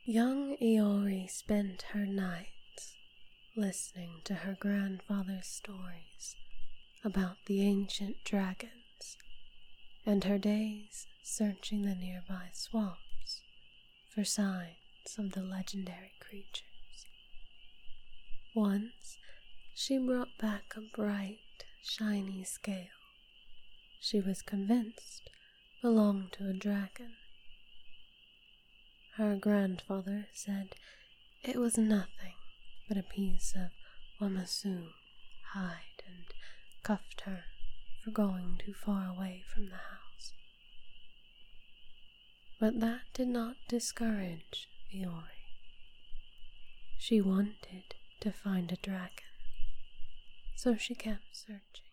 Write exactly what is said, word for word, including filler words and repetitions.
Young Iori spent her nights listening to her grandfather's stories about the ancient dragons, and her days searching the nearby swamps for signs of the legendary creatures. Once, she brought back a bright, shiny scale she was convinced belonged to a dragon. Her grandfather said it was nothing but a piece of Wamasu hide and cuffed her for going too far away from the house. But that did not discourage Iori. She wanted to find a dragon, so she kept searching.